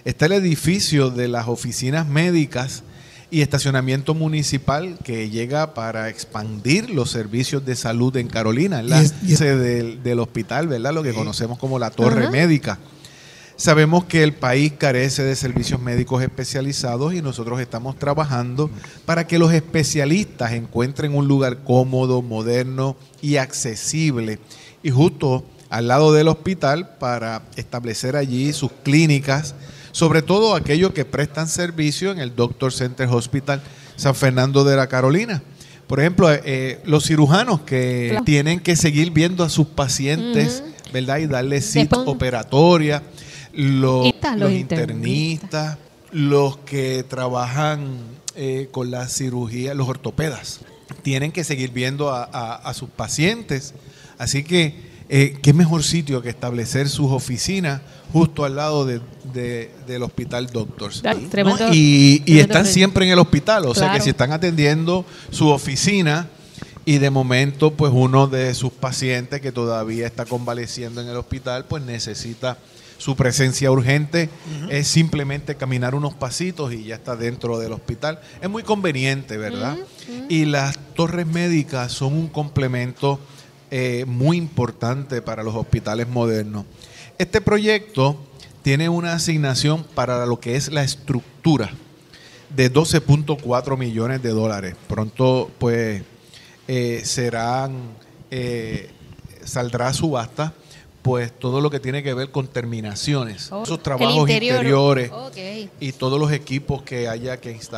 está el edificio de las oficinas médicas y estacionamiento municipal que llega para expandir los servicios de salud en Carolina, en la sede del hospital, ¿verdad? Lo que conocemos como la torre médica. Sabemos que el país carece de servicios médicos especializados y nosotros estamos trabajando para que los especialistas encuentren un lugar cómodo, moderno y accesible y justo al lado del hospital para establecer allí sus clínicas, sobre todo aquellos que prestan servicio en el Doctor Center Hospital San Fernando de la Carolina. Por ejemplo, los cirujanos que tienen que seguir viendo a sus pacientes, ¿verdad? Y darles cita operatoria, los internistas, los que trabajan con la cirugía, los ortopedas, tienen que seguir viendo a sus pacientes. Así que, ¿qué mejor sitio que establecer sus oficinas justo al lado del Hospital Doctors? ¿No? Y están siempre en el hospital, o sea que si están atendiendo su oficina y de momento pues uno de sus pacientes que todavía está convaleciendo en el hospital pues necesita su presencia urgente, es simplemente caminar unos pasitos y ya está dentro del hospital. Es muy conveniente, ¿verdad? Y las torres médicas son un complemento muy importante para los hospitales modernos. Este proyecto tiene una asignación para lo que es la estructura de $12.4 millones. Pronto pues saldrá a subasta pues todo lo que tiene que ver con terminaciones, esos trabajos interiores y todos los equipos que haya que instalar.